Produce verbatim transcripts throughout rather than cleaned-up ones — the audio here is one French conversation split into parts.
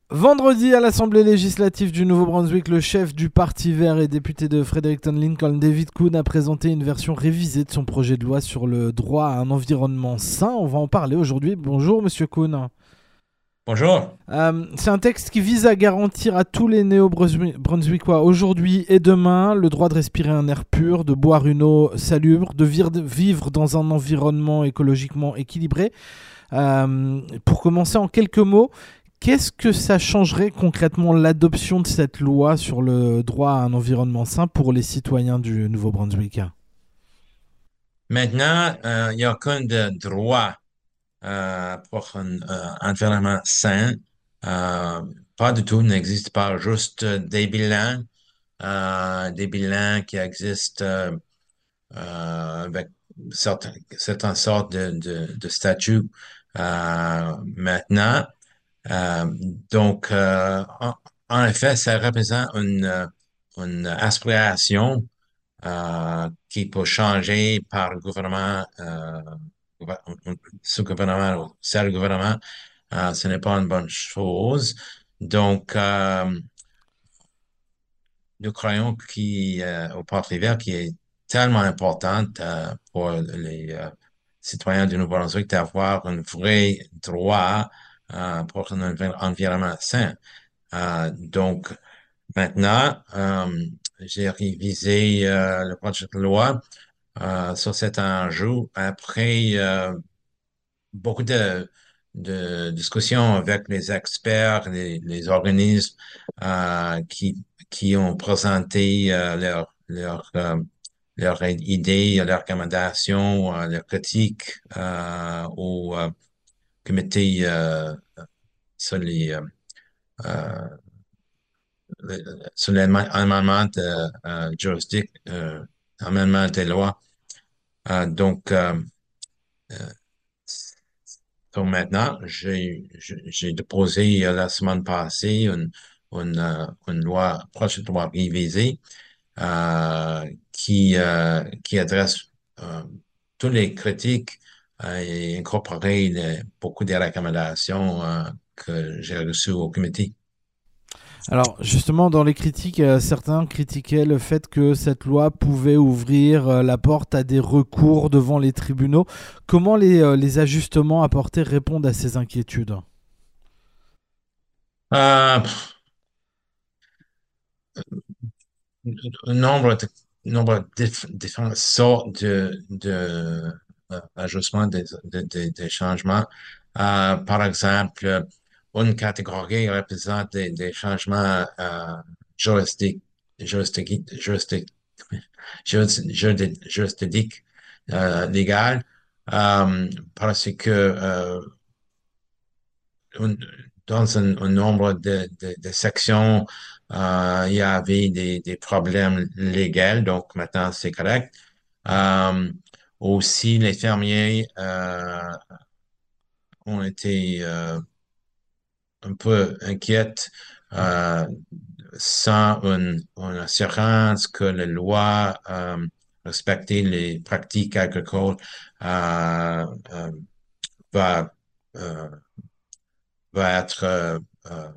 Vendredi, à l'Assemblée législative du Nouveau-Brunswick, le chef du Parti vert et député de Fredericton-Lincoln, David Kuhn, a présenté une version révisée de son projet de loi sur le droit à un environnement sain. On va en parler aujourd'hui. Bonjour, monsieur Kuhn. Bonjour. Euh, c'est un texte qui vise à garantir à tous les néo-brunswickois aujourd'hui et demain le droit de respirer un air pur, de boire une eau salubre, de vivre dans un environnement écologiquement équilibré. Euh, pour commencer en quelques mots, qu'est-ce que ça changerait concrètement l'adoption de cette loi sur le droit à un environnement sain pour les citoyens du Nouveau-Brunswick? Maintenant, euh, il n'y a aucun de droit euh, pour un euh, environnement sain. Euh, Pas du tout, n'existe pas. Juste euh, des bilans, euh, des bilans qui existent euh, euh, avec certains, certaines sortes de, de, de statuts euh, maintenant. Euh, donc, euh, en, en effet, ça représente une, euh, une aspiration euh, qui peut changer par gouvernement, euh, gouver- ce gouvernement, ou ce gouvernement, euh, ce n'est pas une bonne chose. Donc, euh, nous croyons qu'il, euh, au Parti vert qui est tellement importante euh, pour les euh, citoyens du Nouveau-Brunswick d'avoir un vrai droit euh, pour un envi- environnement sain. Euh, donc, maintenant, euh, j'ai révisé euh, le projet de loi euh, sur cet enjeu après euh, beaucoup de, de discussions avec les experts, les, les organismes euh, qui, qui ont présenté euh, leurs leur, euh, leurs idées, leurs recommandations, euh, leurs critiques euh, au euh, comité euh, sur les, euh, euh, le- sur l'amendement de euh, juridique, euh, amendement des lois. Euh, donc, euh, euh, Donc maintenant, j'ai j'ai j'ai déposé euh, la semaine passée une, une, euh, une loi, projet de loi révisée euh, qui, euh, qui adresse euh, tous les critiques euh, et incorporer les- beaucoup des recommandations euh, que j'ai reçues au comité. Alors justement, dans les critiques, euh, certains critiquaient le fait que cette loi pouvait ouvrir euh, la porte à des recours devant les tribunaux. Comment les, euh, les ajustements apportés répondent à ces inquiétudes? Euh, pff, un nombre de, nombre de dif- différentes sortes de, de euh, ajustements, des, de- de- des changements. Euh, par exemple, une catégorie représente des, des changements euh, juridiques, juridiques, juridiques, juridiques, juridiques, juridiques, euh, légales, euh, parce que euh, un- dans un, un nombre de, de, de sections, euh, il y avait des, des problèmes légaux, donc maintenant c'est correct. Euh, Aussi, les fermiers euh, ont été euh, un peu inquiets euh, sans une, une assurance que la loi euh, respecter les pratiques agricoles euh, euh, va, euh, va être euh, euh,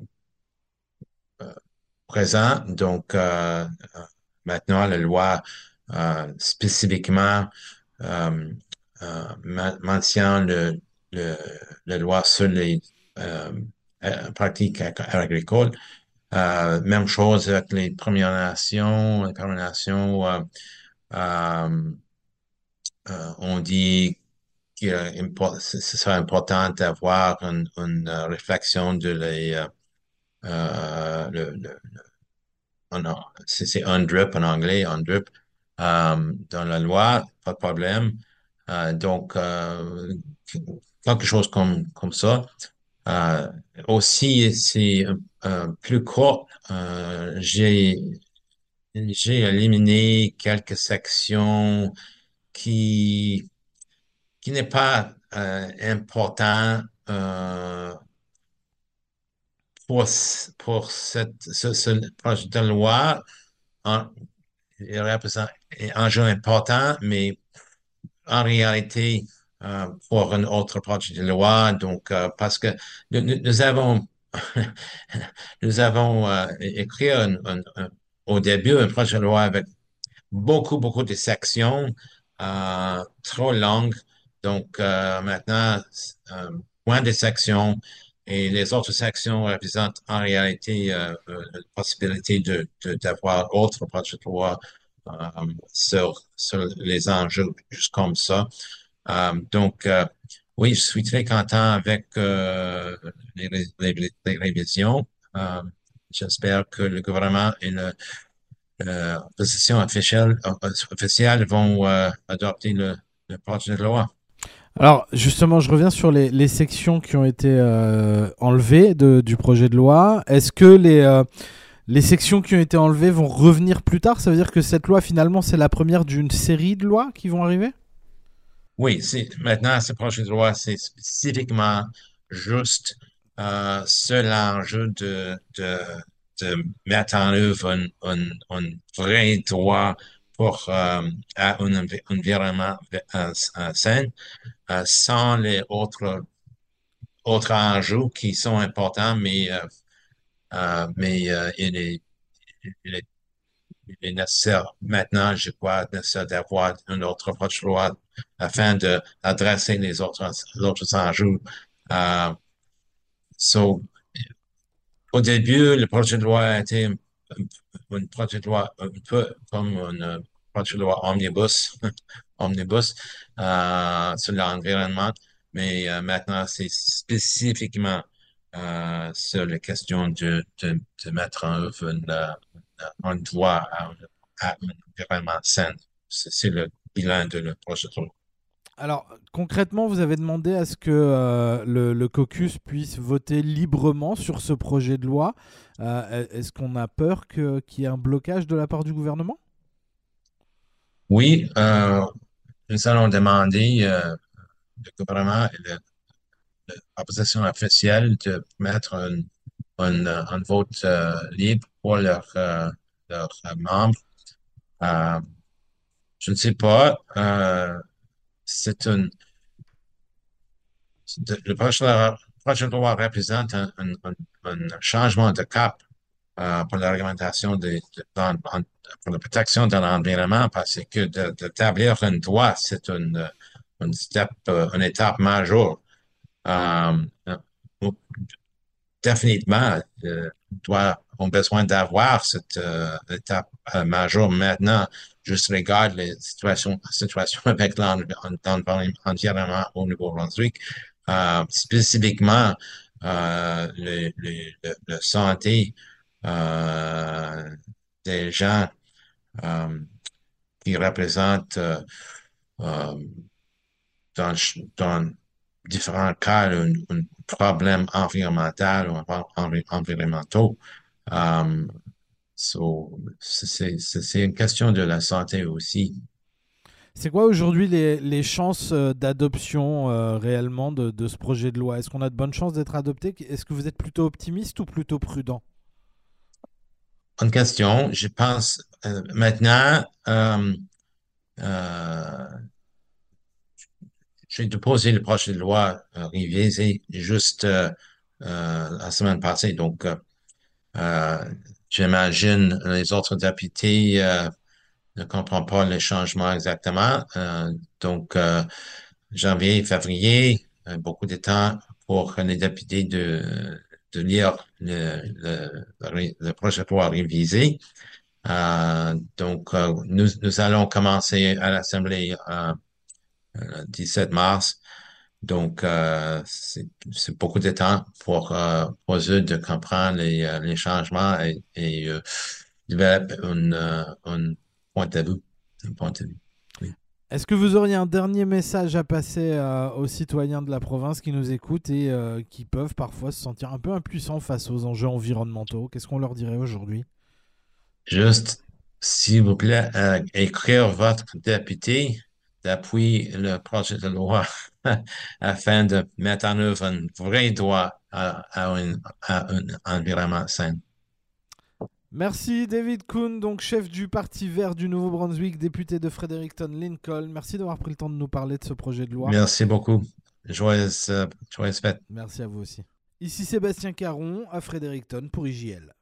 présent. Donc, euh, euh, maintenant, la loi euh, spécifiquement euh, euh, men- mentionne le, le, la loi sur les euh, euh, pratiques ag- agricoles. Euh, même chose avec les Premières Nations. Les Premières Nations, euh, euh, euh, on dit qu'il est impor- ce ce serait important d'avoir une, une euh, réflexion de les, euh, euh, le, le, en- en- c'est c'est un drip en anglais, un drip euh, dans la loi, pas de problème. Euh, donc, euh, quelque chose comme, comme ça. Euh, Aussi, c'est un, un plus court. Euh, j'ai, j'ai éliminé quelques sections qui, qui n'est pas euh, important euh, pour, c- pour cette, ce, ce projet de loi. En, il représente un enjeu important, mais en réalité, euh, pour un autre projet de loi, donc, euh, parce que nous, nous- nous avons nous avons euh, écrit un- un- un- au début un projet de loi avec beaucoup, beaucoup de sections euh, trop longues. Donc euh, maintenant, euh, moins de sections et les autres sections représentent en réalité euh, euh, la possibilité de, de- d'avoir autre projet de loi euh, sur, sur les enjeux juste comme ça. Euh, donc, euh, oui, je suis très content avec euh, les, ré- les, les révisions. Euh, J'espère que le gouvernement et le, euh, position officielle, euh, officielle vont euh, adopter le, le projet de loi. Alors justement, je reviens sur les, les sections qui ont été euh, enlevées de- du projet de loi. Est-ce que les, euh, les sections qui ont été enlevées vont revenir plus tard? Ça veut dire que cette loi, finalement, c'est la première d'une série de lois qui vont arriver? Oui, c'est, maintenant, ce projet de loi, c'est spécifiquement juste euh, sur l'enjeu de, de, de mettre en œuvre un, un, un vrai droit pour euh, à un envi- environnement euh, euh, sain, euh, sans les autres, autres enjeux qui sont importants, mais, euh, euh, mais euh, il est, il est il est nécessaire maintenant, je crois, nécessaire d'avoir une autre approche loi afin de adresser les autres, les autres enjeux. Euh, so, au début, le projet de loi a été un, un projet de loi un peu comme un projet de loi omnibus, omnibus euh, sur l'environnement, mais euh, maintenant, c'est spécifiquement euh, sur la question de, de, de mettre en œuvre une, euh, un droit à, à un environnement sain. C'est c'est le bilan de le projet de loi. Alors concrètement, vous avez demandé à ce que euh, le, le caucus puisse voter librement sur ce projet de loi. Euh, est-ce qu'on a peur que- qu'il y ait un blocage de la part du gouvernement? Oui, euh, nous allons demander euh, le gouvernement et le- l'opposition officielle de mettre un, un, euh, un vote euh, libre pour leurs euh, leurs euh, membres. Euh, je ne sais pas. Euh, c'est un, c'est- le projet de loi projet de loi représente un, un- un- un changement de cap euh, pour la réglementation des, de- dans- en- pour la protection de l'environnement parce que de- d'établir un droit, c'est une, une step, euh, une étape majeure. Euh, euh, Définitivement, euh, doit, ont besoin d'avoir cette euh, étape euh, majeure maintenant. Juste regarde les situations, situations avec l'environnement au Nouveau-Brunswick. Euh, spécifiquement, euh, le, le, le, le santé euh, des gens euh, qui représentent euh, euh, dans, dans différents cas un, un problème environnemental ou envi- environnementaux. Um, so, c'est c'est- c'est une question de la santé aussi. C'est quoi aujourd'hui les, les chances euh, d'adoption euh, réellement de, de ce projet de loi? Est-ce qu'on a de bonnes chances d'être adopté? Est-ce que vous êtes plutôt optimiste ou plutôt prudent? Une question, je pense euh, maintenant, euh, euh, j'ai déposé le projet de loi euh, révisé juste euh, euh, la semaine passée, donc euh, euh, j'imagine les autres députés euh, ne comprend pas les changements exactement. Euh, donc, euh, janvier, février, euh, beaucoup de temps pour les députés de, de lire le, le, le, le projet de loi révisé. Euh, donc, euh, nous, nous allons commencer à l'Assemblée euh, le dix-sept mars. Donc, euh, c'est c'est beaucoup de temps pour, euh, pour eux de comprendre les, euh, les changements et, et euh, développer un, euh, un point de vue. Un point de vue. Oui. Est-ce que vous auriez un dernier message à passer euh, aux citoyens de la province qui nous écoutent et euh, qui peuvent parfois se sentir un peu impuissants face aux enjeux environnementaux? Qu'est-ce qu'on leur dirait aujourd'hui? Juste, s'il vous plaît, euh, écrire votre député d'appuyer le projet de loi afin de mettre en œuvre un vrai droit à, à un, à un environnement sain. Merci David Kuhn, donc chef du Parti vert du Nouveau-Brunswick, député de Fredericton-Lincoln. Merci d'avoir pris le temps de nous parler de ce projet de loi. Merci beaucoup. Joyeuse, euh, joyeuse fête. Merci à vous aussi. Ici Sébastien Caron à Fredericton pour I J L.